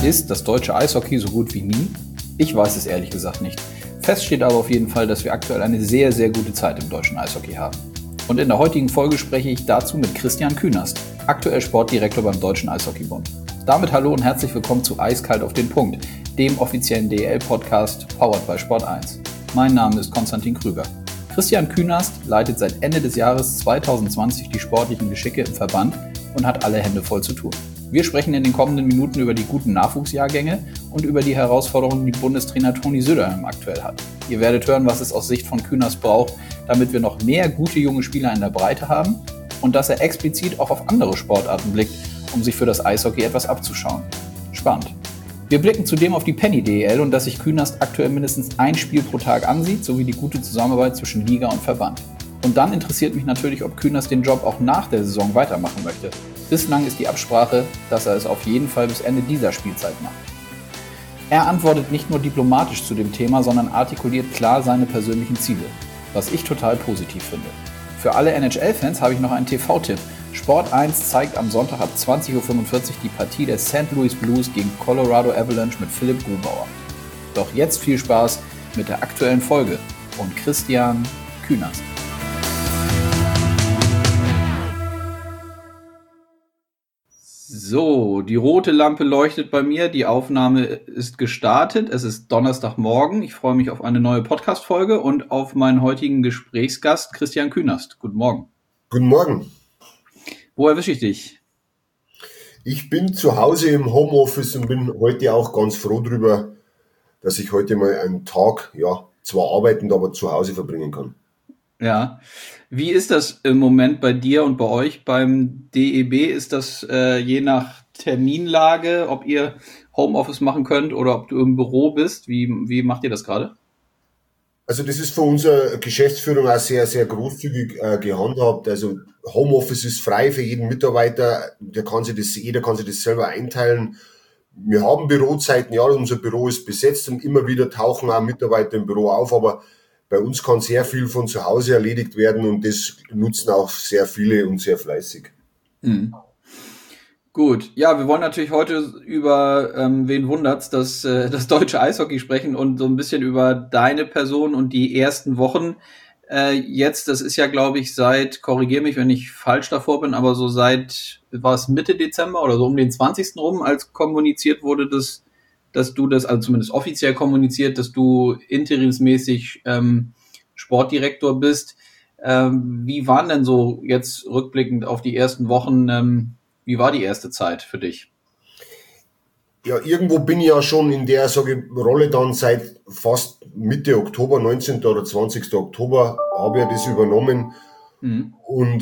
Ist das deutsche Eishockey so gut wie nie? Ich weiß es ehrlich gesagt nicht. Fest steht aber auf jeden Fall, dass wir aktuell eine sehr, sehr gute Zeit im deutschen Eishockey haben. Und in der heutigen Folge spreche ich dazu mit Christian Künast, aktuell Sportdirektor beim Deutschen Eishockeybund. Damit hallo und herzlich willkommen zu Eiskalt auf den Punkt, dem offiziellen DEL-Podcast powered by Sport1. Mein Name ist Konstantin Krüger. Christian Künast leitet seit Ende des Jahres 2020 die sportlichen Geschicke im Verband und hat alle Hände voll zu tun. Wir sprechen in den kommenden Minuten über die guten Nachwuchsjahrgänge und über die Herausforderungen, die Bundestrainer Toni Söderholm aktuell hat. Ihr werdet hören, was es aus Sicht von Künast braucht, damit wir noch mehr gute junge Spieler in der Breite haben und dass er explizit auch auf andere Sportarten blickt, um sich für das Eishockey etwas abzuschauen. Spannend. Wir blicken zudem auf die Penny DEL und dass sich Künast aktuell mindestens ein Spiel pro Tag ansieht, sowie die gute Zusammenarbeit zwischen Liga und Verband. Und dann interessiert mich natürlich, ob Künast den Job auch nach der Saison weitermachen möchte. Bislang ist die Absprache, dass er es auf jeden Fall bis Ende dieser Spielzeit macht. Er antwortet nicht nur diplomatisch zu dem Thema, sondern artikuliert klar seine persönlichen Ziele, was ich total positiv finde. Für alle NHL-Fans habe ich noch einen TV-Tipp. Sport1 zeigt am Sonntag ab 20:45 Uhr die Partie der St. Louis Blues gegen Colorado Avalanche mit Philipp Grubauer. Doch jetzt viel Spaß mit der aktuellen Folge und Christian Künast. So, die rote Lampe leuchtet bei mir, die Aufnahme ist gestartet, es ist Donnerstagmorgen, ich freue mich auf eine neue Podcast-Folge und auf meinen heutigen Gesprächsgast Christian Künast. Guten Morgen. Guten Morgen. Wo erwische ich dich? Ich bin zu Hause im Homeoffice und bin heute auch ganz froh drüber, dass ich heute mal einen Tag, zwar arbeitend, aber zu Hause verbringen kann. Ja, wie ist das im Moment bei dir und bei euch beim DEB? Ist das je nach Terminlage, ob ihr Homeoffice machen könnt oder ob du im Büro bist? Wie macht ihr das gerade? Also das ist von unserer Geschäftsführung auch sehr, sehr großzügig gehandhabt. Also Homeoffice ist frei für jeden Mitarbeiter. Jeder kann sich das selber einteilen. Wir haben Bürozeiten, ja, unser Büro ist besetzt und immer wieder tauchen auch Mitarbeiter im Büro auf, aber bei uns kann sehr viel von zu Hause erledigt werden und das nutzen auch sehr viele und sehr fleißig. Mhm. Gut, ja, wir wollen natürlich heute über, wen wundert's, das deutsche Eishockey sprechen und so ein bisschen über deine Person und die ersten Wochen. Jetzt, das ist ja, glaube ich, korrigier mich, wenn ich falsch davor bin, aber so war es Mitte Dezember oder so um den 20. rum, als kommuniziert wurde, dass du das, also zumindest offiziell kommuniziert, dass du interimsmäßig Sportdirektor bist. Wie waren denn so jetzt rückblickend auf die ersten Wochen, wie war die erste Zeit für dich? Ja, irgendwo bin ich ja schon in der Rolle dann seit fast Mitte Oktober, 19. oder 20. Oktober habe ich ja das übernommen. Mhm. Und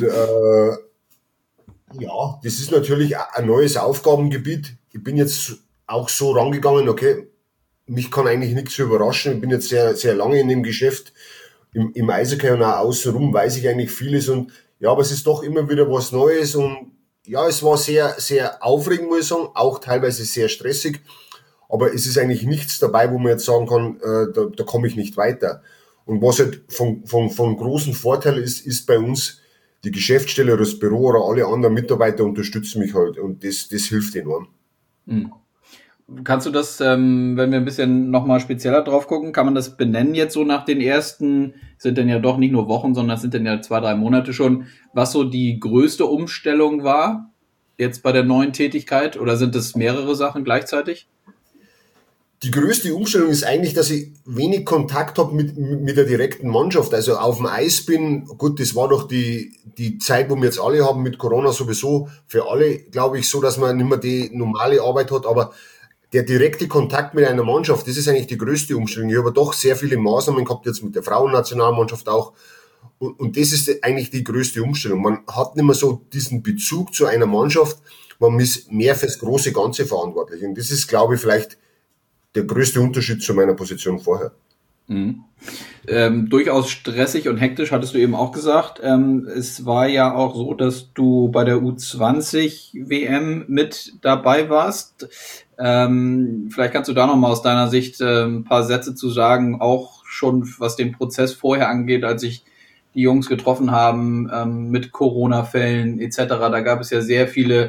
das ist natürlich ein neues Aufgabengebiet. Ich bin jetzt auch so rangegangen, okay, mich kann eigentlich nichts überraschen. Ich bin jetzt sehr, sehr lange in dem Geschäft, im Eishockey und auch außenrum weiß ich eigentlich vieles und ja, aber es ist doch immer wieder was Neues und ja, es war sehr, sehr aufregend, muss ich sagen, auch teilweise sehr stressig, aber es ist eigentlich nichts dabei, wo man jetzt sagen kann, da komme ich nicht weiter. Und was halt von großem Vorteil ist bei uns, die Geschäftsstelle oder das Büro oder alle anderen Mitarbeiter unterstützen mich halt und das hilft enorm. Mhm. Kannst du das, wenn wir ein bisschen nochmal spezieller drauf gucken, kann man das benennen jetzt so nach den ersten, sind denn ja doch nicht nur Wochen, sondern es sind dann ja 2-3 Monate schon, was so die größte Umstellung war jetzt bei der neuen Tätigkeit oder sind es mehrere Sachen gleichzeitig? Die größte Umstellung ist eigentlich, dass ich wenig Kontakt habe mit der direkten Mannschaft. Also auf dem Eis bin, gut, das war doch die Zeit, wo wir jetzt alle haben mit Corona sowieso für alle, glaube ich, so, dass man nicht mehr die normale Arbeit hat, aber der direkte Kontakt mit einer Mannschaft, das ist eigentlich die größte Umstellung. Ich habe doch sehr viele Maßnahmen gehabt, jetzt mit der Frauennationalmannschaft auch. Und das ist eigentlich die größte Umstellung. Man hat nicht mehr so diesen Bezug zu einer Mannschaft, man ist mehr fürs große Ganze verantwortlich. Und das ist, glaube ich, vielleicht der größte Unterschied zu meiner Position vorher. Mhm. Durchaus stressig und hektisch, hattest du eben auch gesagt. Es war ja auch so, dass du bei der U20-WM mit dabei warst. Vielleicht kannst du da nochmal aus deiner Sicht ein paar Sätze zu sagen, auch schon was den Prozess vorher angeht, als sich die Jungs getroffen haben mit Corona-Fällen etc. Da gab es ja sehr viele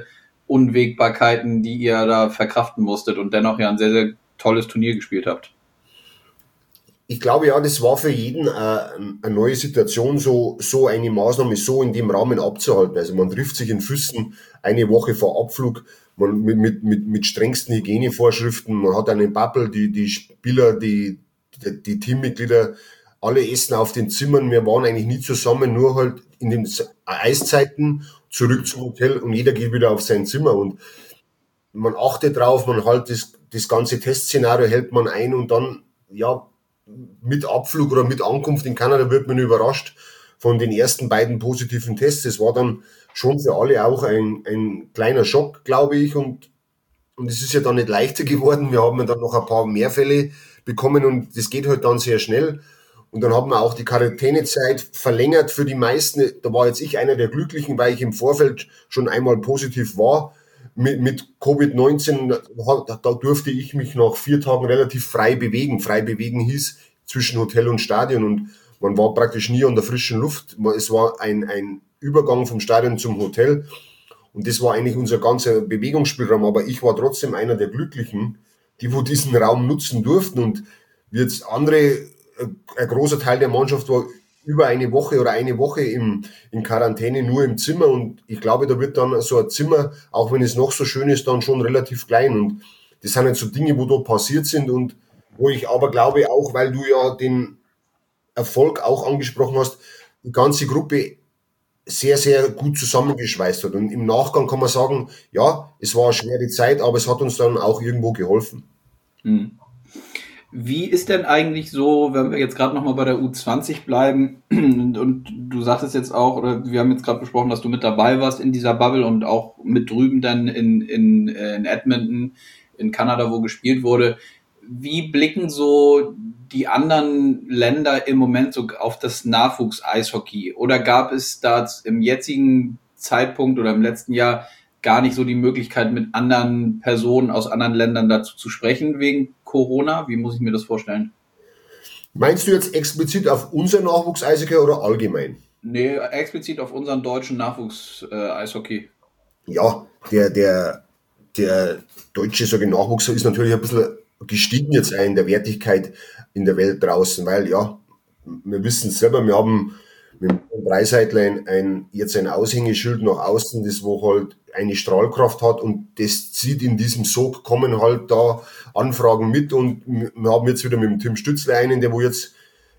Unwägbarkeiten, die ihr da verkraften musstet und dennoch ja ein sehr, sehr tolles Turnier gespielt habt. Ich glaube ja, das war für jeden eine neue Situation, so eine Maßnahme so in dem Rahmen abzuhalten. Also man trifft sich in Füssen eine Woche vor Abflug, man mit strengsten Hygienevorschriften, man hat einen Bubble, die Spieler, die Teammitglieder, alle essen auf den Zimmern. Wir waren eigentlich nie zusammen, nur halt in den Eiszeiten zurück zum Hotel und jeder geht wieder auf sein Zimmer und man achtet drauf, man halt das ganze Testszenario hält man ein und dann, ja, mit Abflug oder mit Ankunft in Kanada wird man überrascht von den ersten beiden positiven Tests. Das war dann schon für alle auch ein kleiner Schock, glaube ich. Und es ist ja dann nicht leichter geworden. Wir haben ja dann noch ein paar mehr Fälle bekommen und das geht halt dann sehr schnell. Und dann haben wir auch die Quarantänezeit verlängert für die meisten. Da war jetzt ich einer der Glücklichen, weil ich im Vorfeld schon einmal positiv war. Mit Covid-19, da durfte ich mich nach 4 Tagen relativ frei bewegen. Frei bewegen hieß zwischen Hotel und Stadion und man war praktisch nie an der frischen Luft. Es war ein Übergang vom Stadion zum Hotel und das war eigentlich unser ganzer Bewegungsspielraum. Aber ich war trotzdem einer der Glücklichen, die wo diesen Raum nutzen durften und wie jetzt andere, ein großer Teil der Mannschaft war über eine Woche in Quarantäne nur im Zimmer und ich glaube, da wird dann so ein Zimmer, auch wenn es noch so schön ist, dann schon relativ klein und das sind jetzt so Dinge, wo da passiert sind und wo ich aber glaube auch, weil du ja den Erfolg auch angesprochen hast, die ganze Gruppe sehr, sehr gut zusammengeschweißt hat und im Nachgang kann man sagen, ja, es war eine schwere Zeit, aber es hat uns dann auch irgendwo geholfen. Wie ist denn eigentlich so, wenn wir jetzt gerade nochmal bei der U20 bleiben und du sagtest jetzt auch, oder wir haben jetzt gerade besprochen, dass du mit dabei warst in dieser Bubble und auch mit drüben dann in Edmonton, in Kanada, wo gespielt wurde. Wie blicken so die anderen Länder im Moment so auf das Nachwuchs-Eishockey? Oder gab es da im jetzigen Zeitpunkt oder im letzten Jahr gar nicht so die Möglichkeit, mit anderen Personen aus anderen Ländern dazu zu sprechen wegen Corona? Wie muss ich mir das vorstellen? Meinst du jetzt explizit auf unser Nachwuchs-Eishockey oder allgemein? Nee, explizit auf unseren deutschen Nachwuchs-Eishockey. Ja, der deutsche Nachwuchs ist natürlich ein bisschen gestiegen jetzt in der Wertigkeit in der Welt draußen, weil ja, wir wissen es selber, wir haben mit dem Dreiseitler jetzt ein Aushängeschild nach außen, das wo halt eine Strahlkraft hat und das zieht in diesem Sog, kommen halt da Anfragen mit und wir haben jetzt wieder mit dem Tim Stützle einen, der wo jetzt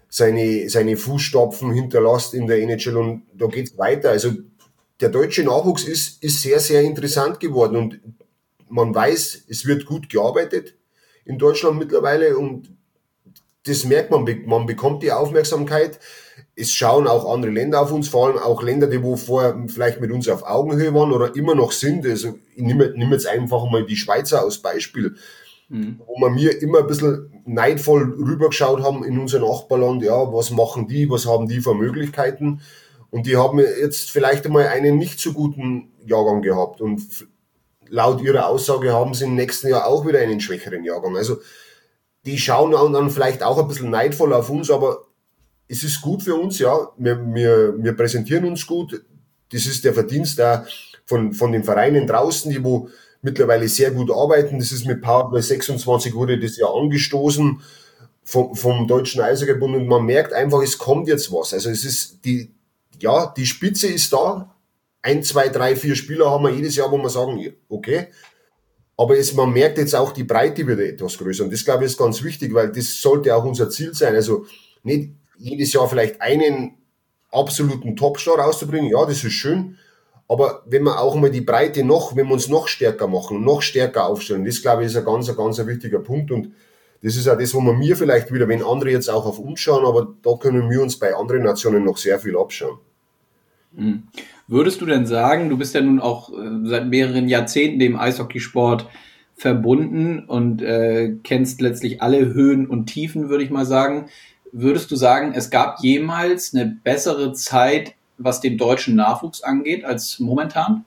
seine Fußstapfen hinterlässt in der NHL und da geht's weiter. Also der deutsche Nachwuchs ist sehr, sehr interessant geworden und man weiß, es wird gut gearbeitet in Deutschland mittlerweile und das merkt man, man bekommt die Aufmerksamkeit. Es schauen auch andere Länder auf uns, vor allem auch Länder, die wo vorher vielleicht mit uns auf Augenhöhe waren oder immer noch sind. Also ich nehme jetzt einfach mal die Schweizer als Beispiel, wo wir mir immer ein bisschen neidvoll rübergeschaut haben in unser Nachbarland, ja, was machen die, was haben die für Möglichkeiten und die haben jetzt vielleicht einmal einen nicht so guten Jahrgang gehabt und laut ihrer Aussage haben sie im nächsten Jahr auch wieder einen schwächeren Jahrgang. Also die schauen dann vielleicht auch ein bisschen neidvoll auf uns, aber es ist gut für uns, ja. Wir präsentieren uns gut. Das ist der Verdienst von den Vereinen draußen, die wo mittlerweile sehr gut arbeiten. Das ist mit Powerplay 26 wurde das ja angestoßen vom Deutschen Eishockeybund und man merkt einfach, es kommt jetzt was. Also es ist die Spitze ist da. 1, 2, 3, 4 Spieler haben wir jedes Jahr, wo wir sagen, okay. Aber man merkt jetzt auch, die Breite wird etwas größer. Und das, glaube ich, ist ganz wichtig, weil das sollte auch unser Ziel sein. Also nicht jedes Jahr vielleicht einen absoluten Topstar rauszubringen. Ja, das ist schön. Aber wenn wir auch mal die Breite wenn wir uns noch stärker machen, noch stärker aufstellen, das, glaube ich, ist ein ganz wichtiger Punkt. Und das ist auch das, wo wir mir vielleicht wieder, wenn andere jetzt auch auf uns schauen, aber da können wir uns bei anderen Nationen noch sehr viel abschauen. Würdest du denn sagen, du bist ja nun auch seit mehreren Jahrzehnten dem Eishockeysport verbunden und kennst letztlich alle Höhen und Tiefen, würde ich mal sagen. Würdest du sagen, es gab jemals eine bessere Zeit, was den deutschen Nachwuchs angeht, als momentan?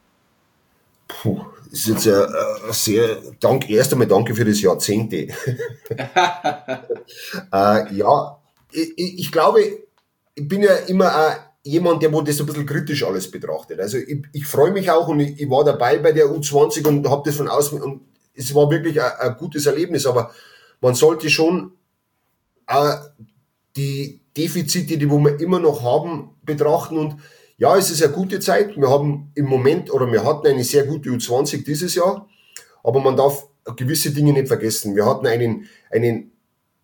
Das ist jetzt erst einmal danke für das Jahrzehnte. Ja, ich glaube, ich bin ja immer jemand, der wo das ein bisschen kritisch alles betrachtet. Also ich freue mich auch und ich war dabei bei der U20 und habe das von außen und es war wirklich ein gutes Erlebnis, aber man sollte schon die Defizite, die wo wir immer noch haben, betrachten und ja, es ist eine gute Zeit. Wir haben im Moment oder wir hatten eine sehr gute U20 dieses Jahr, aber man darf gewisse Dinge nicht vergessen. Wir hatten einen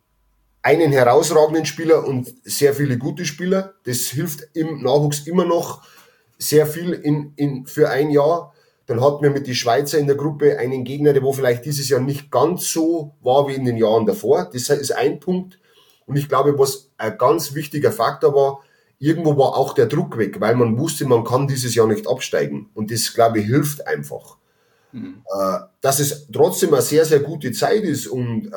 herausragenden Spieler und sehr viele gute Spieler. Das hilft im Nachwuchs immer noch sehr viel für ein Jahr. Dann hatten wir mit den Schweizer in der Gruppe einen Gegner, der wo vielleicht dieses Jahr nicht ganz so war wie in den Jahren davor. Das ist ein Punkt. Und ich glaube, was ein ganz wichtiger Faktor war, irgendwo war auch der Druck weg, weil man wusste, man kann dieses Jahr nicht absteigen. Und das, glaube ich, hilft einfach. Dass es trotzdem eine sehr, sehr gute Zeit ist und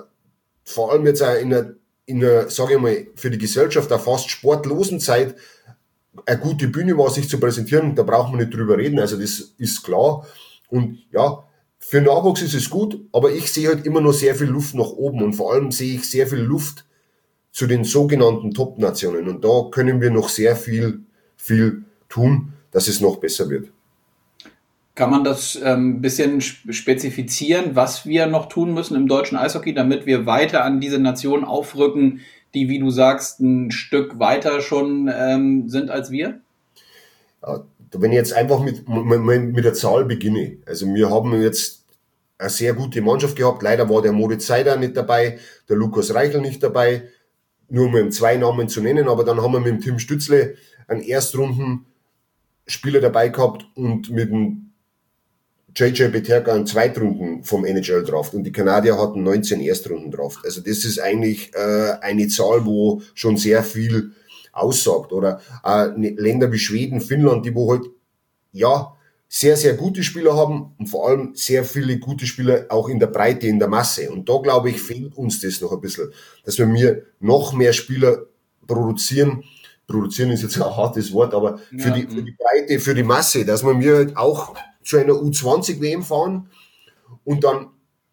vor allem jetzt auch in einer, sage ich mal, für die Gesellschaft einer fast sportlosen Zeit eine gute Bühne war, sich zu präsentieren, da braucht man nicht drüber reden, also das ist klar. Und ja, für Nachwuchs ist es gut, aber ich sehe halt immer noch sehr viel Luft nach oben und vor allem sehe ich sehr viel Luft zu den sogenannten Top-Nationen. Und da können wir noch sehr viel tun, dass es noch besser wird. Kann man das ein bisschen spezifizieren, was wir noch tun müssen im deutschen Eishockey, damit wir weiter an diese Nationen aufrücken, die, wie du sagst, ein Stück weiter schon sind als wir? Ja, wenn ich jetzt einfach mit der Zahl beginne. Also wir haben jetzt eine sehr gute Mannschaft gehabt. Leider war der Moritz Seider nicht dabei, der Lukas Reichel nicht dabei. Nur um zwei Namen zu nennen, aber dann haben wir mit dem Tim Stützle einen Erstrunden-Spieler dabei gehabt und mit dem JJ Peterka einen Zweitrunden vom NHL-Draft und die Kanadier hatten 19 Erstrunden-Draft. Also das ist eigentlich eine Zahl, wo schon sehr viel aussagt. Oder Länder wie Schweden, Finnland, die wo halt ja sehr, sehr gute Spieler haben und vor allem sehr viele gute Spieler auch in der Breite, in der Masse. Und da, glaube ich, fehlt uns das noch ein bisschen, dass wir noch mehr Spieler produzieren. Produzieren ist jetzt ein hartes Wort, aber für die Breite, für die Masse, dass wir halt auch zu einer U20-WM fahren und dann,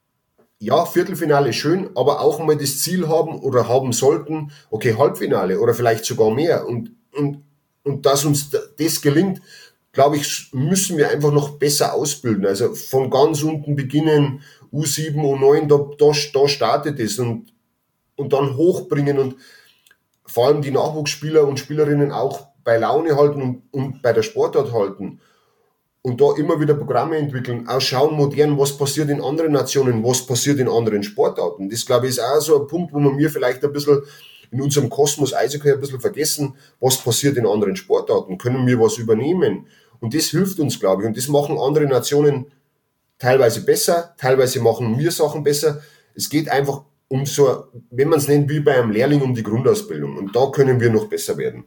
ja, Viertelfinale schön, aber auch mal das Ziel haben oder haben sollten, okay, Halbfinale oder vielleicht sogar mehr. Und dass uns das gelingt, glaube ich, müssen wir einfach noch besser ausbilden. Also von ganz unten beginnen, U7, U9, da startet es und dann hochbringen und vor allem die Nachwuchsspieler und Spielerinnen auch bei Laune halten und bei der Sportart halten. Und da immer wieder Programme entwickeln, auch schauen modern, was passiert in anderen Nationen, was passiert in anderen Sportarten. Das, glaube ich, ist auch so ein Punkt, wo wir vielleicht ein bisschen in unserem Kosmos Eishockey ein bisschen vergessen, was passiert in anderen Sportarten. Können wir was übernehmen? Und das hilft uns, glaube ich. Und das machen andere Nationen teilweise besser, teilweise machen wir Sachen besser. Es geht einfach um so, wenn man es nennt, wie bei einem Lehrling, um die Grundausbildung. Und da können wir noch besser werden.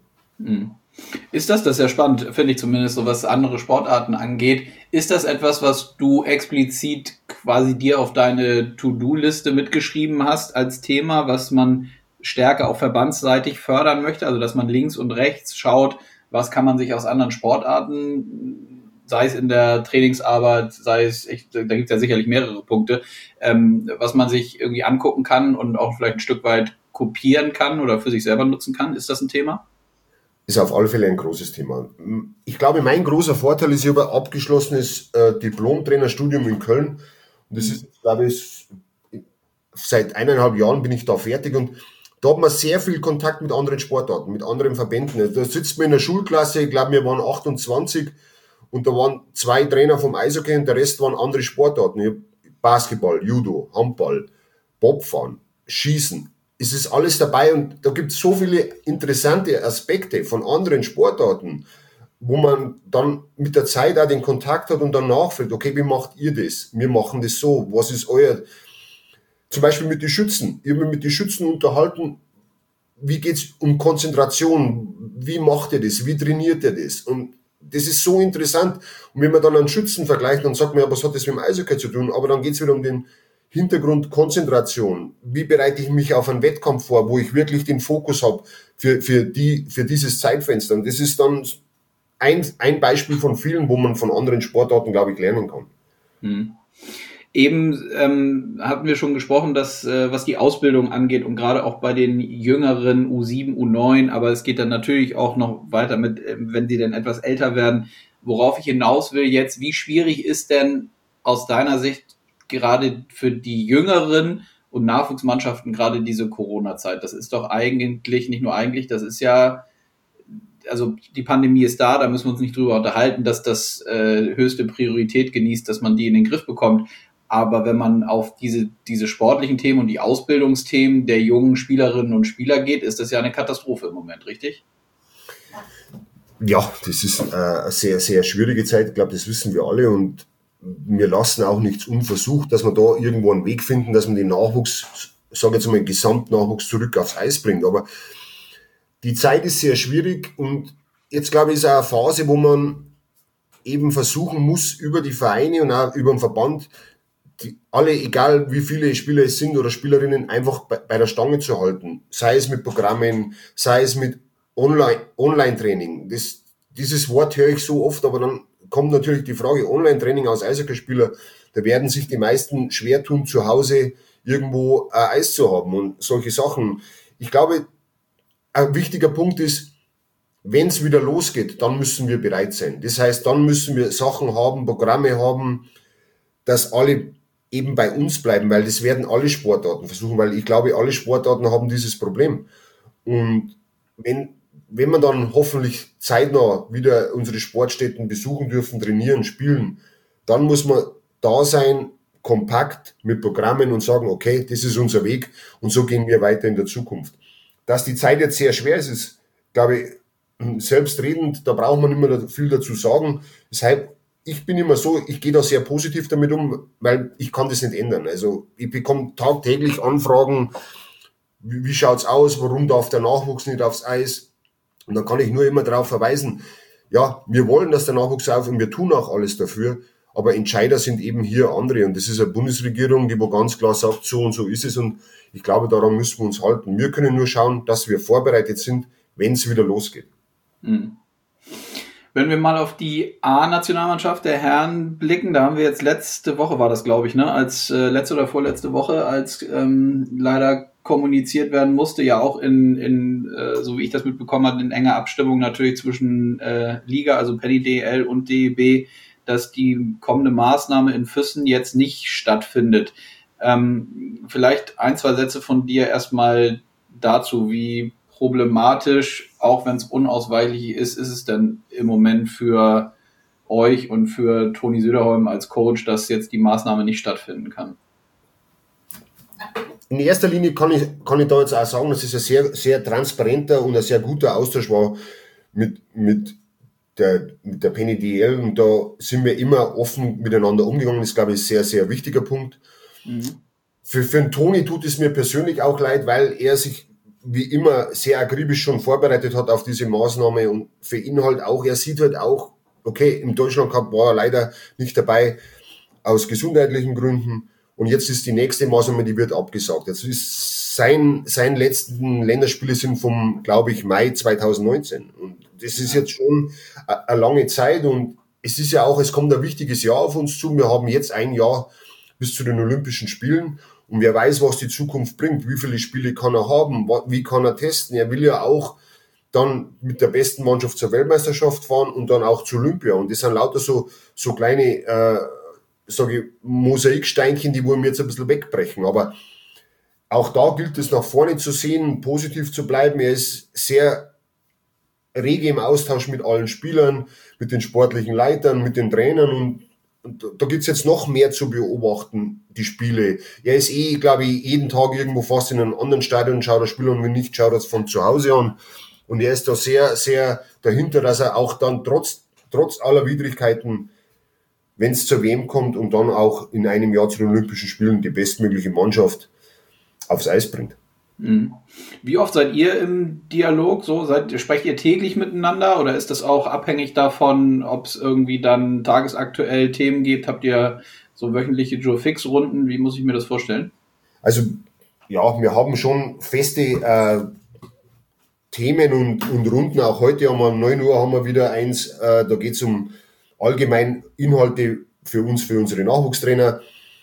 Ist das ist ja spannend, finde ich zumindest, so was andere Sportarten angeht. Ist das etwas, was du explizit quasi dir auf deine To-Do-Liste mitgeschrieben hast als Thema, was man stärker auch verbandsseitig fördern möchte? Also, dass man links und rechts schaut, was kann man sich aus anderen Sportarten, sei es in der Trainingsarbeit, sei es, da gibt es ja sicherlich mehrere Punkte, was man sich irgendwie angucken kann und auch vielleicht ein Stück weit kopieren kann oder für sich selber nutzen kann. Ist das ein Thema? Ist auf alle Fälle ein großes Thema. Ich glaube, mein großer Vorteil ist, ich habe ein abgeschlossenes Diplom-Trainerstudium in Köln. Und das ist, glaube ich, seit 1,5 Jahren bin ich da fertig und da hat man sehr viel Kontakt mit anderen Sportarten, mit anderen Verbänden. Da sitzt man in der Schulklasse, ich glaube, wir waren 28 und da waren 2 Trainer vom Eishockey und der Rest waren andere Sportarten. Basketball, Judo, Handball, Bobfahren, Schießen. Es ist alles dabei und da gibt es so viele interessante Aspekte von anderen Sportarten, wo man dann mit der Zeit auch den Kontakt hat und dann nachfragt, okay, wie macht ihr das? Wir machen das so, was ist euer... Zum Beispiel mit den Schützen. Ich habe mich mit den Schützen unterhalten, wie geht's um Konzentration, wie macht ihr das, wie trainiert ihr das? Und das ist so interessant. Und wenn man dann einen Schützen vergleicht, dann sagt man, ja, was hat das mit dem Eishockey zu tun? Aber dann geht's wieder um den Hintergrund Konzentration. Wie bereite ich mich auf einen Wettkampf vor, wo ich wirklich den Fokus habe für dieses Zeitfenster? Und das ist dann ein Beispiel von vielen, wo man von anderen Sportarten, glaube ich, lernen kann. Eben hatten wir schon gesprochen, dass was die Ausbildung angeht und gerade auch bei den jüngeren U7, U9, aber es geht dann natürlich auch noch weiter mit, wenn sie dann etwas älter werden. Worauf ich hinaus will jetzt, wie schwierig ist denn aus deiner Sicht gerade für die jüngeren und Nachwuchsmannschaften gerade diese Corona-Zeit? Das ist doch eigentlich, nicht nur eigentlich, das ist ja, also die Pandemie ist da müssen wir uns nicht drüber unterhalten, dass das höchste Priorität genießt, dass man die in den Griff bekommt. Aber wenn man auf diese sportlichen Themen und die Ausbildungsthemen der jungen Spielerinnen und Spieler geht, ist das ja eine Katastrophe im Moment, richtig? Ja, das ist eine sehr, sehr schwierige Zeit. Ich glaube, das wissen wir alle und wir lassen auch nichts unversucht, dass wir da irgendwo einen Weg finden, dass man den Nachwuchs, sage jetzt mal, den Gesamtnachwuchs zurück aufs Eis bringt. Aber die Zeit ist sehr schwierig und jetzt, glaube ich, ist auch eine Phase, wo man eben versuchen muss, über die Vereine und auch über den Verband, alle, egal wie viele Spieler es sind oder Spielerinnen, einfach bei der Stange zu halten. Sei es mit Programmen, sei es mit Online-Training. Dieses Wort höre ich so oft, aber dann kommt natürlich die Frage, Online-Training als Eishockeyspieler, da werden sich die meisten schwer tun, zu Hause irgendwo Eis zu haben und solche Sachen. Ich glaube, ein wichtiger Punkt ist, wenn es wieder losgeht, dann müssen wir bereit sein. Das heißt, dann müssen wir Sachen haben, Programme haben, dass alle eben bei uns bleiben, weil das werden alle Sportarten versuchen, weil ich glaube, alle Sportarten haben dieses Problem. Und wenn wir dann hoffentlich zeitnah wieder unsere Sportstätten besuchen dürfen, trainieren, spielen, dann muss man da sein, kompakt mit Programmen und sagen, okay, das ist unser Weg und so gehen wir weiter in der Zukunft. Dass die Zeit jetzt sehr schwer ist, glaube ich, selbstredend, da braucht man nicht mehr viel dazu sagen. Deshalb, ich bin immer so, ich gehe da sehr positiv damit um, weil ich kann das nicht ändern. Also ich bekomme tagtäglich Anfragen, wie schaut's aus, warum darf der Nachwuchs nicht aufs Eis? Und dann kann ich nur immer darauf verweisen, ja, wir wollen, dass der Nachwuchs auf und wir tun auch alles dafür, aber Entscheider sind eben hier andere und das ist eine Bundesregierung, die wo ganz klar sagt, so und so ist es und ich glaube, daran müssen wir uns halten. Wir können nur schauen, dass wir vorbereitet sind, wenn es wieder losgeht. Mhm. Wenn wir mal auf die A-Nationalmannschaft der Herren blicken, da haben wir jetzt letzte Woche, war das glaube ich, ne, als letzte oder vorletzte Woche, als leider kommuniziert werden musste, ja auch in so wie ich das mitbekommen habe, in enger Abstimmung natürlich zwischen Liga, also Penny DEL und DEB, dass die kommende Maßnahme in Füssen jetzt nicht stattfindet. Vielleicht ein, zwei Sätze von dir erstmal dazu, wie problematisch, auch wenn es unausweichlich ist es denn im Moment für euch und für Toni Söderholm als Coach, dass jetzt die Maßnahme nicht stattfinden kann? In erster Linie kann ich da jetzt auch sagen, dass es ein sehr, sehr transparenter und ein sehr guter Austausch war mit der Penny DEL und da sind wir immer offen miteinander umgegangen. Das ist, glaube ich, ein sehr, sehr wichtiger Punkt. Mhm. Für den Toni tut es mir persönlich auch leid, weil er sich wie immer sehr akribisch schon vorbereitet hat auf diese Maßnahme und für ihn halt auch, er sieht halt auch, okay, im Deutschland Cup war er leider nicht dabei aus gesundheitlichen Gründen und jetzt ist die nächste Maßnahme, die wird abgesagt. Jetzt ist sein letzten Länderspiele sind vom, glaube ich, Mai 2019 und das ist jetzt schon eine lange Zeit und es ist ja auch, es kommt ein wichtiges Jahr auf uns zu. Wir haben jetzt ein Jahr bis zu den Olympischen Spielen. Und wer weiß, was die Zukunft bringt, wie viele Spiele kann er haben, wie kann er testen. Er will ja auch dann mit der besten Mannschaft zur Weltmeisterschaft fahren und dann auch zur Olympia. Und das sind lauter so kleine, sage ich, Mosaiksteinchen, die wollen wir jetzt ein bisschen wegbrechen. Aber auch da gilt es nach vorne zu sehen, positiv zu bleiben. Er ist sehr rege im Austausch mit allen Spielern, mit den sportlichen Leitern, mit den Trainern und da gibt's jetzt noch mehr zu beobachten, die Spiele. Er ist glaube ich, jeden Tag irgendwo fast in einem anderen Stadion, schaut das Spiel und wenn nicht, schaut er es von zu Hause an. Und er ist da sehr, sehr dahinter, dass er auch dann trotz aller Widrigkeiten, wenn es zur WM kommt und dann auch in einem Jahr zu den Olympischen Spielen die bestmögliche Mannschaft aufs Eis bringt. Wie oft seid ihr im Dialog? Sprecht ihr täglich miteinander oder ist das auch abhängig davon, ob es irgendwie dann tagesaktuell Themen gibt? Habt ihr so wöchentliche Joe-Fix-Runden? Wie muss ich mir das vorstellen? Also ja, wir haben schon feste Themen und Runden. Auch heute um 9 Uhr haben wir wieder eins. Da geht es um allgemein Inhalte für uns, für unsere Nachwuchstrainer.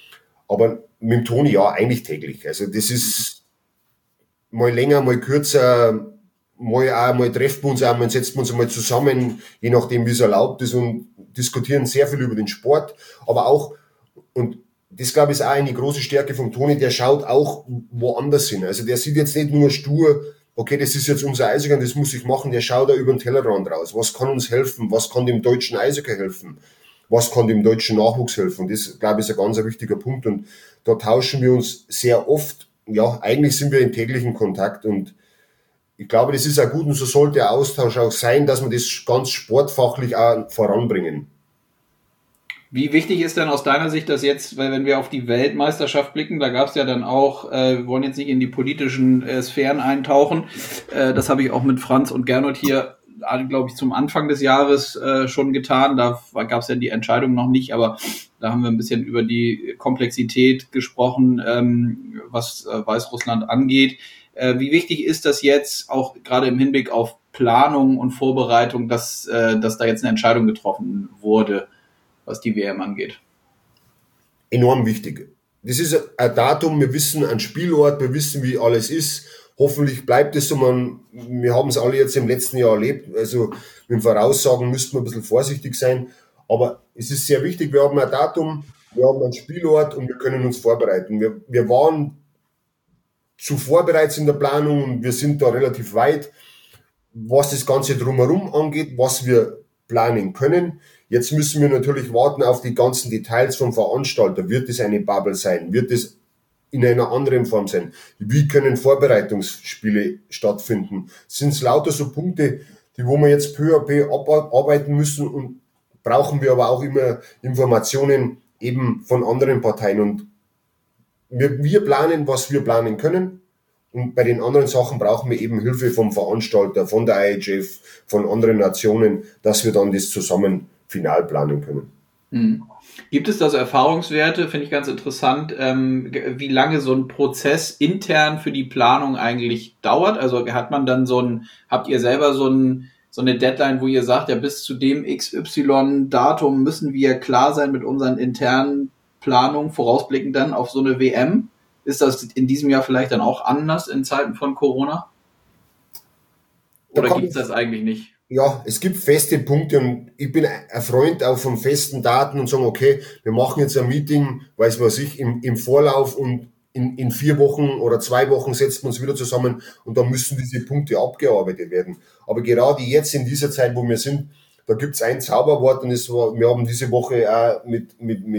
Aber mit dem Toni ja eigentlich täglich. Also das ist mal länger, mal kürzer, mal treffen wir uns auch, mal setzen wir uns einmal zusammen, je nachdem wie es erlaubt ist und diskutieren sehr viel über den Sport, aber auch, und das glaube ich ist auch eine große Stärke vom Toni, der schaut auch woanders hin. Also der sieht jetzt nicht nur stur, okay, das ist jetzt unser Eishockey, das muss ich machen, der schaut da über den Tellerrand raus. Was kann uns helfen? Was kann dem deutschen Eishockey helfen? Was kann dem deutschen Nachwuchs helfen? Und das, glaube ich, ist ein ganz wichtiger Punkt. Und da tauschen wir uns sehr oft. Ja, eigentlich sind wir in täglichen Kontakt. Und ich glaube, das ist auch gut und so sollte der Austausch auch sein, dass wir das ganz sportfachlich auch voranbringen. Wie wichtig ist denn aus deiner Sicht das jetzt, weil wenn wir auf die Weltmeisterschaft blicken, da gab es ja dann auch, wir wollen jetzt nicht in die politischen Sphären eintauchen, das habe ich auch mit Franz und Gernot hier, glaube ich, zum Anfang des Jahres schon getan, da gab es ja die Entscheidung noch nicht, aber da haben wir ein bisschen über die Komplexität gesprochen, was Weißrussland angeht. Wie wichtig ist das jetzt, auch gerade im Hinblick auf Planung und Vorbereitung, dass da jetzt eine Entscheidung getroffen wurde, was die WM angeht? Enorm wichtig. Das ist ein Datum, wir wissen einen Spielort, wir wissen, wie alles ist. Hoffentlich bleibt es so. Wir haben es alle jetzt im letzten Jahr erlebt. Also mit dem Voraussagen müssten wir ein bisschen vorsichtig sein. Aber es ist sehr wichtig, wir haben ein Datum, wir haben einen Spielort und wir können uns vorbereiten. Wir waren zuvor bereits in der Planung und wir sind da relativ weit, was das Ganze drumherum angeht, was wir planen können. Jetzt müssen wir natürlich warten auf die ganzen Details vom Veranstalter. Wird es eine Bubble sein? Wird es in einer anderen Form sein? Wie können Vorbereitungsspiele stattfinden? Sind es lauter so Punkte, die wo wir jetzt peu à peu abarbeiten müssen und brauchen wir aber auch immer Informationen eben von anderen Parteien. Und wir planen, was wir planen können. Und bei den anderen Sachen brauchen wir eben Hilfe vom Veranstalter, von der IHF, von anderen Nationen, dass wir dann das zusammen final planen können. Hm. Gibt es da so Erfahrungswerte, finde ich ganz interessant, wie lange so ein Prozess intern für die Planung eigentlich dauert? Also hat man dann habt ihr selber so eine Deadline, wo ihr sagt, ja, bis zu dem XY-Datum müssen wir klar sein mit unseren internen Planungen, vorausblickend dann auf so eine WM? Ist das in diesem Jahr vielleicht dann auch anders in Zeiten von Corona? Oder gibt es das eigentlich nicht? Ja, es gibt feste Punkte und ich bin ein Freund auch von festen Daten und sagen, okay, wir machen jetzt ein Meeting, weiß was ich, im Vorlauf und in 4 Wochen oder 2 Wochen setzen wir uns wieder zusammen und dann müssen diese Punkte abgearbeitet werden. Aber gerade jetzt in dieser Zeit, wo wir sind, da gibt's ein Zauberwort und wir haben diese Woche auch mit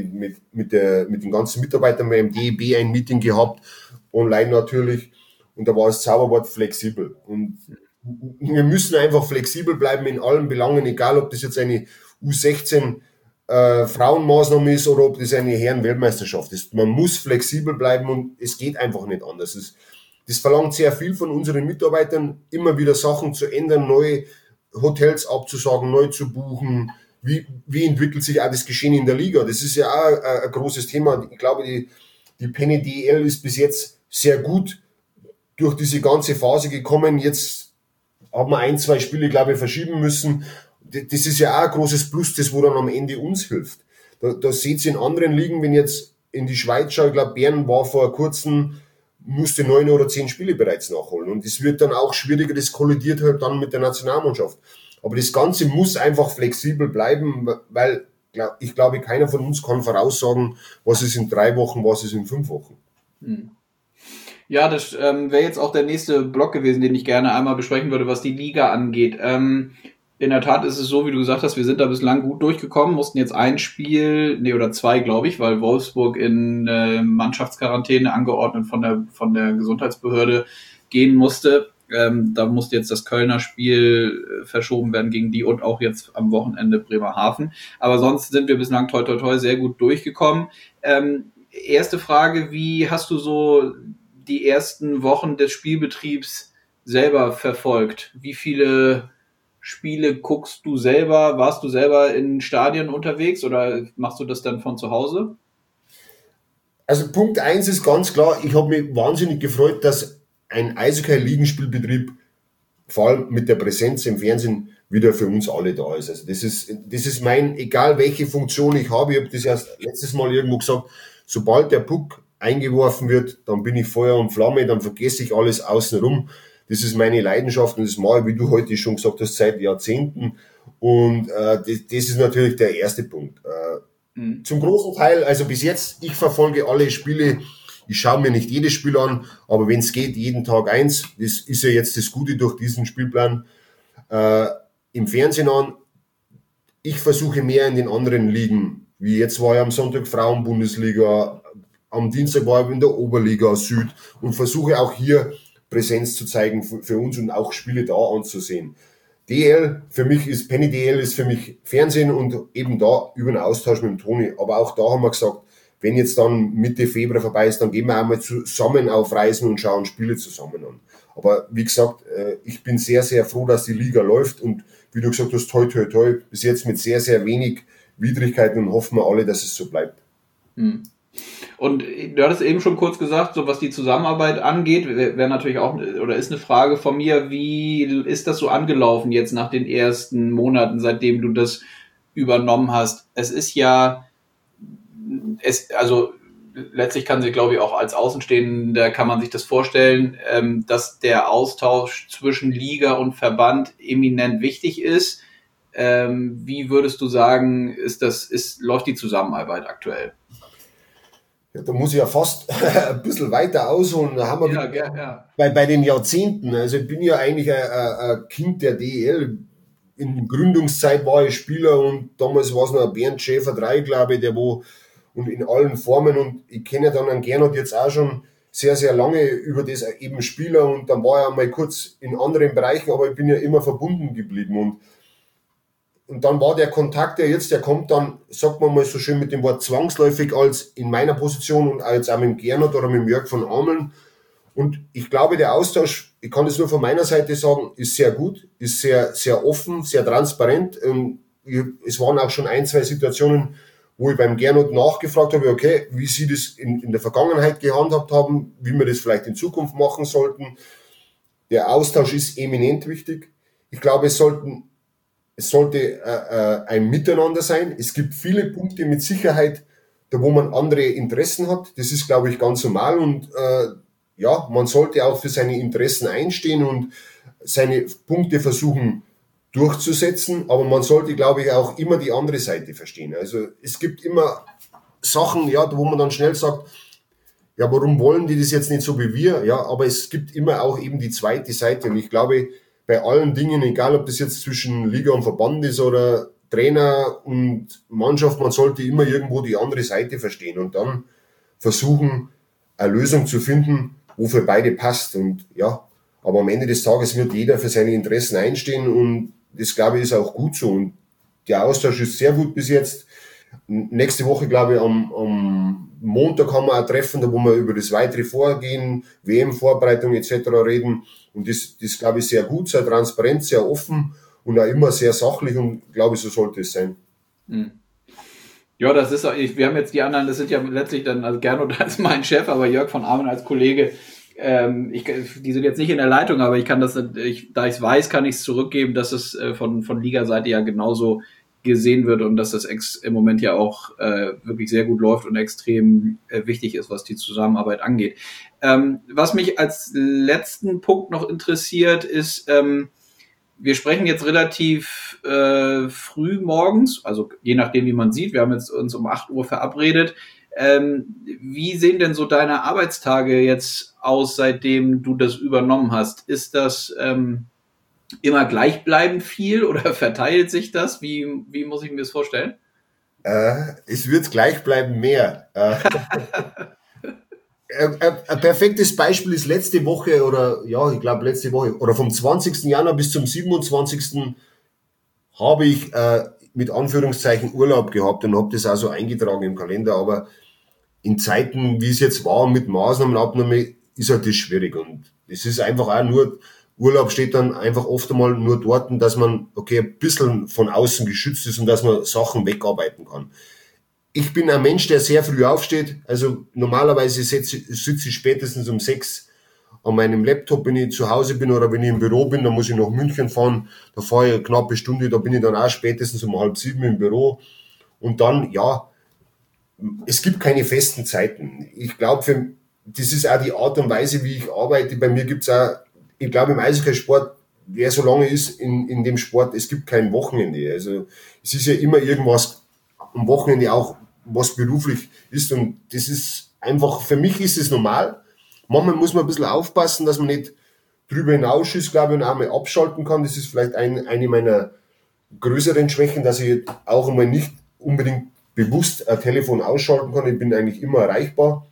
den ganzen Mitarbeitern beim DEB ein Meeting gehabt, online natürlich, und da war das Zauberwort flexibel. Und wir müssen einfach flexibel bleiben in allen Belangen, egal ob das jetzt eine U16 Frauenmaßnahme ist oder ob das eine Herren-Weltmeisterschaft ist. Man muss flexibel bleiben und es geht einfach nicht anders. Das verlangt sehr viel von unseren Mitarbeitern, immer wieder Sachen zu ändern, neue Hotels abzusagen, neu zu buchen. Wie entwickelt sich auch das Geschehen in der Liga? Das ist ja auch ein großes Thema. Ich glaube, die Penny DEL ist bis jetzt sehr gut durch diese ganze Phase gekommen. Jetzt haben wir 1, 2 Spiele, glaube ich, verschieben müssen. Das ist ja auch ein großes Plus, das wo dann am Ende uns hilft. Da seht ihr in anderen Ligen, wenn jetzt in die Schweiz schaue, ich glaube, Bern war vor kurzem, musste 9 oder 10 Spiele bereits nachholen. Und das wird dann auch schwieriger, das kollidiert halt dann mit der Nationalmannschaft. Aber das Ganze muss einfach flexibel bleiben, weil ich glaube, keiner von uns kann voraussagen, was ist in 3 Wochen, was ist in 5 Wochen. Ja, das wäre jetzt auch der nächste Block gewesen, den ich gerne einmal besprechen würde, was die Liga angeht. In der Tat ist es so, wie du gesagt hast, wir sind da bislang gut durchgekommen, mussten jetzt ein Spiel, oder 2, glaube ich, weil Wolfsburg in Mannschaftsquarantäne angeordnet von der Gesundheitsbehörde gehen musste. Da musste jetzt das Kölner Spiel verschoben werden gegen die und auch jetzt am Wochenende Bremerhaven. Aber sonst sind wir bislang toi toi toi sehr gut durchgekommen. Erste Frage, wie hast du so die ersten Wochen des Spielbetriebs selber verfolgt? Wie viele Spiele guckst du selber? Warst du selber in Stadien unterwegs oder machst du das dann von zu Hause? Also Punkt 1 ist ganz klar, ich habe mich wahnsinnig gefreut, dass ein Eishockey-Ligenspielbetrieb vor allem mit der Präsenz im Fernsehen wieder für uns alle da ist. Also das ist egal welche Funktion ich habe das erst letztes Mal irgendwo gesagt, sobald der Puck eingeworfen wird, dann bin ich Feuer und Flamme, dann vergesse ich alles außenrum. Das ist meine Leidenschaft und das mache ich, wie du heute schon gesagt hast, seit Jahrzehnten. Und das ist natürlich der erste Punkt. Zum großen Teil, also bis jetzt, ich verfolge alle Spiele. Ich schaue mir nicht jedes Spiel an, aber wenn es geht, jeden Tag eins. Das ist ja jetzt das Gute durch diesen Spielplan. Im Fernsehen an. Ich versuche mehr in den anderen Ligen, wie jetzt war ich am Sonntag Frauenbundesliga, am Dienstag war ich in der Oberliga Süd und versuche auch hier Präsenz zu zeigen für uns und auch Spiele da anzusehen. DL für mich ist, Penny DL ist für mich Fernsehen und eben da über einen Austausch mit dem Toni. Aber auch da haben wir gesagt, wenn jetzt dann Mitte Februar vorbei ist, dann gehen wir einmal zusammen auf Reisen und schauen Spiele zusammen an. Aber wie gesagt, ich bin sehr, sehr froh, dass die Liga läuft und wie du gesagt hast, toi, toi, toi, bis jetzt mit sehr, sehr wenig Widrigkeiten und hoffen wir alle, dass es so bleibt. Und du hattest eben schon kurz gesagt, so was die Zusammenarbeit angeht, wäre natürlich auch, oder ist eine Frage von mir, wie ist das so angelaufen jetzt nach den ersten Monaten, seitdem du das übernommen hast? Es ist ja, also letztlich kann sich, glaube ich, auch als Außenstehender kann man sich das vorstellen, dass der Austausch zwischen Liga und Verband eminent wichtig ist. Wie würdest du sagen, läuft die Zusammenarbeit aktuell? Ja, da muss ich ja fast ein bisschen weiter ausholen. Da haben wir bei den Jahrzehnten. Also ich bin ja eigentlich ein Kind der DEL. In Gründungszeit war ich Spieler und damals war es noch ein Bernd Schäfer 3, glaube ich, und in allen Formen. Und ich kenne ja dann einen Gernot jetzt auch schon sehr, sehr lange über das eben Spieler und dann war er mal kurz in anderen Bereichen, aber ich bin ja immer verbunden geblieben. Und dann war der Kontakt, der kommt dann, sagt man mal so schön mit dem Wort zwangsläufig als in meiner Position und als auch mit dem Gernot oder mit dem Jörg von Ameln. Und ich glaube, der Austausch, ich kann das nur von meiner Seite sagen, ist sehr gut, ist sehr, sehr offen, sehr transparent. Es waren auch schon 1, 2 Situationen, wo ich beim Gernot nachgefragt habe, okay, wie Sie das in der Vergangenheit gehandhabt haben, wie wir das vielleicht in Zukunft machen sollten. Der Austausch ist eminent wichtig. Ich glaube, es sollte ein Miteinander sein. Es gibt viele Punkte mit Sicherheit, da wo man andere Interessen hat. Das ist, glaube ich, ganz normal und man sollte auch für seine Interessen einstehen und seine Punkte versuchen durchzusetzen, aber man sollte, glaube ich, auch immer die andere Seite verstehen. Also es gibt immer Sachen, wo man dann schnell sagt, ja, warum wollen die das jetzt nicht so wie wir? Ja, aber es gibt immer auch eben die zweite Seite und ich glaube, bei allen Dingen, egal ob das jetzt zwischen Liga und Verband ist oder Trainer und Mannschaft, man sollte immer irgendwo die andere Seite verstehen und dann versuchen, eine Lösung zu finden, wo für beide passt. Und ja, aber am Ende des Tages wird jeder für seine Interessen einstehen und das, glaube ich, ist auch gut so. Und der Austausch ist sehr gut bis jetzt. Nächste Woche, glaube ich, am Montag haben wir ein Treffen, da wo wir über das weitere Vorgehen, WM-Vorbereitung etc. reden. Und das glaube ich, sehr gut, sehr transparent, sehr offen und auch immer sehr sachlich und glaube ich, so sollte es sein. Ja, das ist, wir haben jetzt die anderen, das sind ja letztlich dann, also Gernot als mein Chef, aber Jörg von Ameln als Kollege, die sind jetzt nicht in der Leitung, aber ich kann das, da ich es weiß, kann ich es zurückgeben, dass es von Liga-Seite ja genauso gesehen wird und dass das im Moment ja auch wirklich sehr gut läuft und extrem wichtig ist, was die Zusammenarbeit angeht. Was mich als letzten Punkt noch interessiert, ist, wir sprechen jetzt relativ früh morgens, also je nachdem, wie man sieht, wir haben jetzt uns um 8 Uhr verabredet. Wie sehen denn so deine Arbeitstage jetzt aus, seitdem du das übernommen hast? Ist das immer gleichbleibend viel oder verteilt sich das? Wie muss ich mir das vorstellen? Es wird gleichbleibend mehr. Ein perfektes Beispiel ist letzte Woche oder vom 20. Januar bis zum 27. habe ich mit Anführungszeichen Urlaub gehabt und habe das auch so eingetragen im Kalender, aber in Zeiten, wie es jetzt war, mit Maßnahmenabnahme, ist halt das schwierig und es ist einfach auch nur, Urlaub steht dann einfach oft einmal nur dort, dass man, ein bisschen von außen geschützt ist und dass man Sachen wegarbeiten kann. Ich bin ein Mensch, der sehr früh aufsteht, also normalerweise sitze ich spätestens um 6 an meinem Laptop, wenn ich zu Hause bin oder wenn ich im Büro bin, dann muss ich nach München fahren, da fahre ich eine knappe Stunde, da bin ich dann auch spätestens um 6:30 im Büro und dann, es gibt keine festen Zeiten. Ich glaube, das ist auch die Art und Weise, wie ich arbeite. Bei mir gibt's auch, ich glaube, im Eishockeysport, wer so lange ist in dem Sport, es gibt kein Wochenende. Also es ist ja immer irgendwas am Wochenende auch, was beruflich ist. Und das ist einfach, für mich ist es normal. Manchmal muss man ein bisschen aufpassen, dass man nicht drüber hinausschießt, glaube ich, und auch mal abschalten kann. Das ist vielleicht eine meiner größeren Schwächen, dass ich auch einmal nicht unbedingt bewusst ein Telefon ausschalten kann. Ich bin eigentlich immer erreichbar.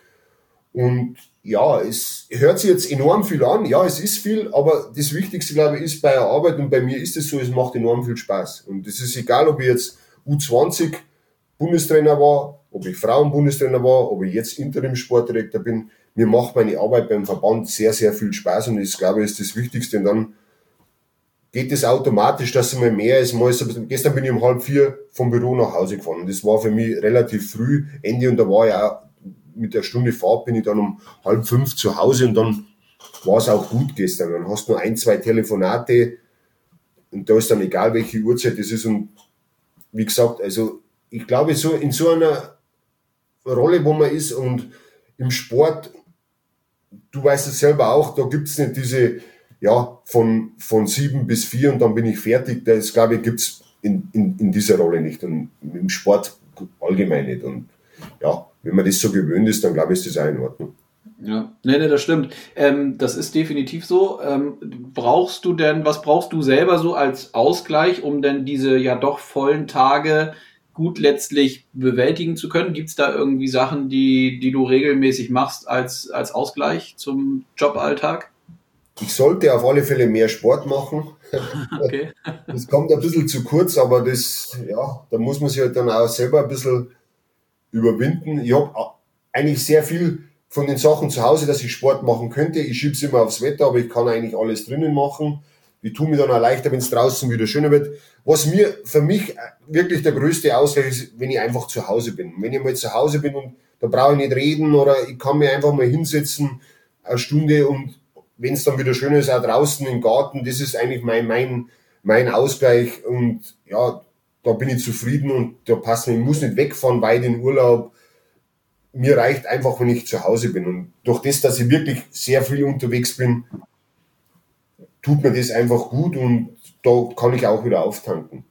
Und ja, es hört sich jetzt enorm viel an. Ja, es ist viel, aber das Wichtigste, glaube ich, ist bei der Arbeit, und bei mir ist es so, es macht enorm viel Spaß. Und es ist egal, ob ich jetzt U20 Bundestrainer war, ob ich Frauenbundestrainer war, ob ich jetzt Interimssportdirektor bin. Mir macht meine Arbeit beim Verband sehr, sehr viel Spaß, und das, glaube ich, ist das Wichtigste. Und dann geht es automatisch, dass es mal mehr ist. Gestern bin ich um 3:30 vom Büro nach Hause gefahren. Und das war für mich relativ früh, Ende, und da war ich auch mit der Stunde Fahrt bin ich dann um 4:30 zu Hause, und dann war es auch gut gestern. Dann hast du nur 1, 2 Telefonate, und da ist dann egal, welche Uhrzeit das ist. Und wie gesagt, also ich glaube, so in so einer Rolle, wo man ist, und im Sport, du weißt es selber auch, da gibt's nicht diese, ja, von 7 bis 4 und dann bin ich fertig. Das, glaube ich, gibt's in dieser Rolle nicht, und im Sport allgemein nicht. Und ja, wenn man das so gewöhnt ist, dann glaube ich, ist das auch in Ordnung. Ja, nee, das stimmt. Das ist definitiv so. Was brauchst du selber so als Ausgleich, um denn diese ja doch vollen Tage gut letztlich bewältigen zu können? Gibt's da irgendwie Sachen, die du regelmäßig machst als Ausgleich zum Joballtag? Ich sollte auf alle Fälle mehr Sport machen. Okay. Das kommt ein bisschen zu kurz, aber das, ja, da muss man sich halt dann auch selber ein bisschen überwinden. Ich habe eigentlich sehr viel von den Sachen zu Hause, dass ich Sport machen könnte. Ich schiebe es immer aufs Wetter, aber ich kann eigentlich alles drinnen machen. Ich tue mir dann auch leichter, wenn es draußen wieder schöner wird. Was für mich wirklich der größte Ausgleich ist, wenn ich einfach zu Hause bin. Wenn ich mal zu Hause bin, und da brauche ich nicht reden, oder ich kann mir einfach mal hinsetzen, eine Stunde, und wenn es dann wieder schön ist, auch draußen im Garten, das ist eigentlich mein Ausgleich, und ja, da bin ich zufrieden, und da passt mir, ich muss nicht wegfahren weit in Urlaub. Mir reicht einfach, wenn ich zu Hause bin, und durch das, dass ich wirklich sehr viel unterwegs bin, tut mir das einfach gut, und da kann ich auch wieder auftanken.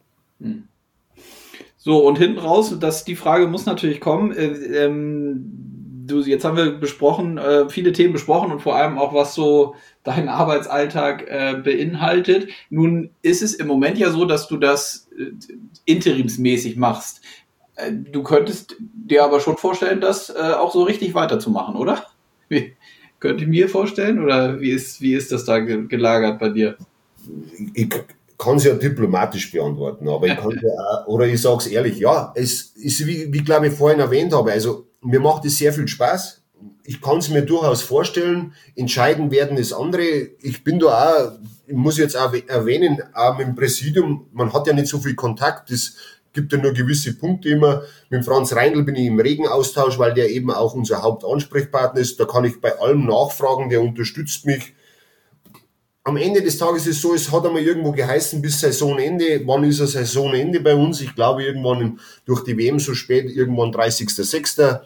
So, und hinten raus, die Frage muss natürlich kommen. Jetzt haben wir viele Themen besprochen, und vor allem auch, was so deinen Arbeitsalltag beinhaltet. Nun ist es im Moment ja so, dass du das interimsmäßig machst. Du könntest dir aber schon vorstellen, das auch so richtig weiterzumachen, oder? Könnte ich mir vorstellen, oder wie ist das da gelagert bei dir? Ich kann es ja diplomatisch beantworten, aber ich kann ja auch, oder ich sage es ehrlich, ja, es ist, wie glaube ich vorhin erwähnt habe, also mir macht es sehr viel Spaß. Ich kann es mir durchaus vorstellen. Entscheiden werden das andere. Ich bin da auch, ich muss jetzt auch erwähnen, auch mit dem Präsidium, man hat ja nicht so viel Kontakt, es gibt ja nur gewisse Punkte immer. Mit Franz Reindl bin ich im regen Austausch, weil der eben auch unser Hauptansprechpartner ist. Da kann ich bei allem nachfragen, der unterstützt mich. Am Ende des Tages ist es so, es hat einmal irgendwo geheißen, bis Saisonende. Wann ist ein Saisonende bei uns? Ich glaube, irgendwann durch die WM so spät, irgendwann 30.06.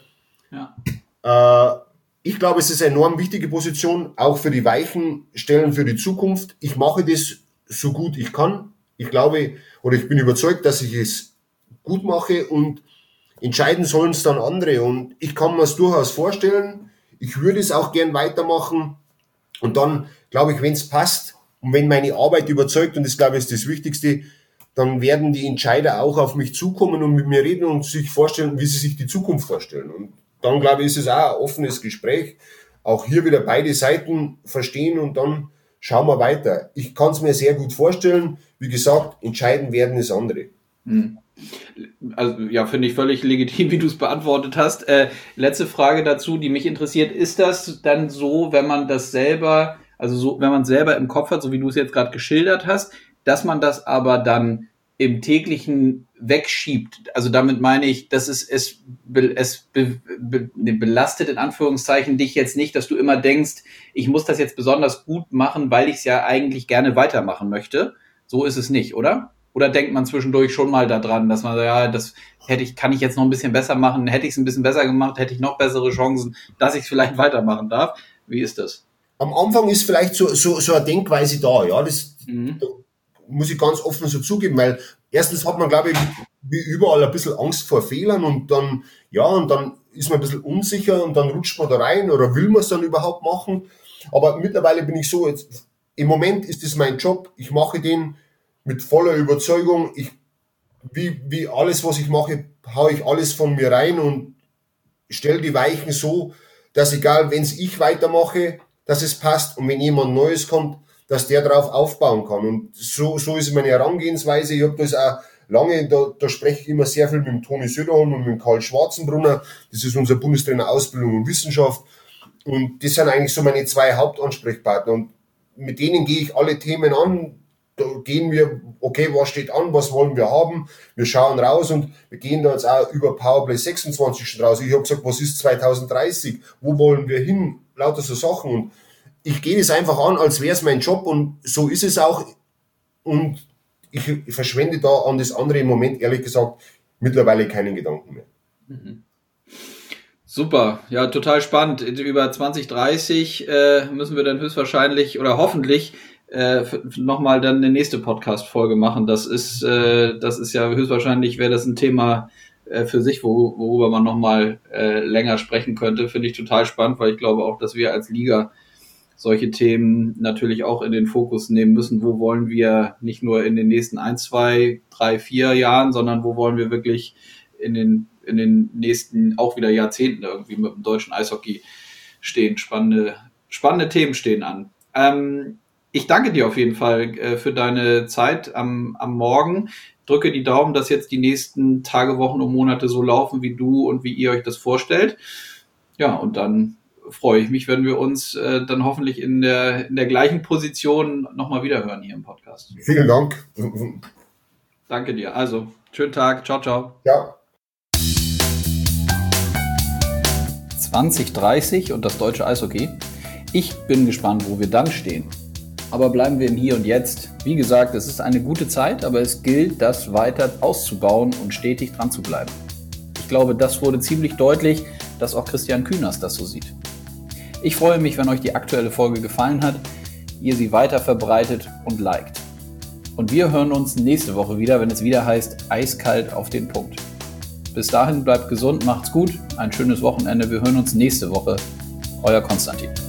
Ja. Ich glaube, es ist eine enorm wichtige Position, auch für die weichen Stellen für die Zukunft. Ich mache das so gut ich kann. Ich glaube, oder ich bin überzeugt, dass ich es gut mache, und entscheiden sollen es dann andere. Und ich kann mir es durchaus vorstellen. Ich würde es auch gern weitermachen. Und dann, glaube ich, wenn es passt und wenn meine Arbeit überzeugt, und das, glaube ich, ist das Wichtigste, dann werden die Entscheider auch auf mich zukommen und mit mir reden und sich vorstellen, wie sie sich die Zukunft vorstellen. Und dann, glaube ich, ist es auch ein offenes Gespräch. Auch hier wieder beide Seiten verstehen, und dann schauen wir weiter. Ich kann es mir sehr gut vorstellen. Wie gesagt, entscheiden werden es andere. Also ja, finde ich völlig legitim, wie du es beantwortet hast. Letzte Frage dazu, die mich interessiert. Ist das dann so, wenn man das selber, also so, wenn man es selber im Kopf hat, so wie du es jetzt gerade geschildert hast, dass man das aber dann im täglichen wegschiebt? Also damit meine ich, dass es belastet in Anführungszeichen dich jetzt nicht, dass du immer denkst, ich muss das jetzt besonders gut machen, weil ich es ja eigentlich gerne weitermachen möchte. So ist es nicht, oder? Oder denkt man zwischendurch schon mal daran, dass man, ja, kann ich jetzt noch ein bisschen besser machen, hätte ich es ein bisschen besser gemacht, hätte ich noch bessere Chancen, dass ich es vielleicht weitermachen darf. Wie ist das? Am Anfang ist vielleicht so eine Denkweise da, ja, da muss ich ganz offen so zugeben, weil erstens hat man, glaube ich, wie überall ein bisschen Angst vor Fehlern und dann ist man ein bisschen unsicher und dann rutscht man da rein oder will man es dann überhaupt machen. Aber mittlerweile bin ich so, jetzt, im Moment ist es mein Job, ich mache den mit voller Überzeugung, wie alles, was ich mache, haue ich alles von mir rein und stelle die Weichen so, dass egal, wenn es ich weitermache, dass es passt und wenn jemand Neues kommt, dass der darauf aufbauen kann. Und so ist meine Herangehensweise. Ich habe das auch lange, da spreche ich immer sehr viel mit dem Toni Söderholm und mit dem Karl Schwarzenbrunner. Das ist unser Bundestrainer Ausbildung und Wissenschaft. Und das sind eigentlich so meine 2 Hauptansprechpartner. Und mit denen gehe ich alle Themen an. Da gehen wir, okay, was steht an, was wollen wir haben? Wir schauen raus und wir gehen da jetzt auch über Powerplay 26 schon raus. Ich habe gesagt, was ist 2030? Wo wollen wir hin? Lauter so Sachen. Und ich gehe es einfach an, als wäre es mein Job und so ist es auch. Und ich verschwende da an das andere im Moment, ehrlich gesagt, mittlerweile keinen Gedanken mehr. Mhm. Super, ja, total spannend. Über 2030 müssen wir dann höchstwahrscheinlich oder hoffentlich nochmal dann eine nächste Podcast-Folge machen. Das ist ja höchstwahrscheinlich, wäre das ein Thema für sich, worüber man nochmal länger sprechen könnte. Finde ich total spannend, weil ich glaube auch, dass wir als Liga solche Themen natürlich auch in den Fokus nehmen müssen. Wo wollen wir nicht nur in den nächsten 1, 2, 3, 4 Jahren, sondern wo wollen wir wirklich in den nächsten auch wieder Jahrzehnten irgendwie mit dem deutschen Eishockey stehen. Spannende Themen stehen an. Ich danke dir auf jeden Fall für deine Zeit am Morgen. Drücke die Daumen, dass jetzt die nächsten Tage, Wochen und Monate so laufen, wie du und wie ihr euch das vorstellt. Ja, und dann freue ich mich, wenn wir uns dann hoffentlich in der gleichen Position nochmal wiederhören hier im Podcast. Vielen Dank. Danke dir. Also, schönen Tag. Ciao, ciao. Ja. 2030 und das deutsche Eishockey. Ich bin gespannt, wo wir dann stehen. Aber bleiben wir im Hier und Jetzt. Wie gesagt, es ist eine gute Zeit, aber es gilt, das weiter auszubauen und stetig dran zu bleiben. Ich glaube, das wurde ziemlich deutlich, dass auch Christian Künast das so sieht. Ich freue mich, wenn euch die aktuelle Folge gefallen hat, ihr sie weiter verbreitet und liked. Und wir hören uns nächste Woche wieder, wenn es wieder heißt, eiskalt auf den Punkt. Bis dahin bleibt gesund, macht's gut, ein schönes Wochenende. Wir hören uns nächste Woche. Euer Konstantin.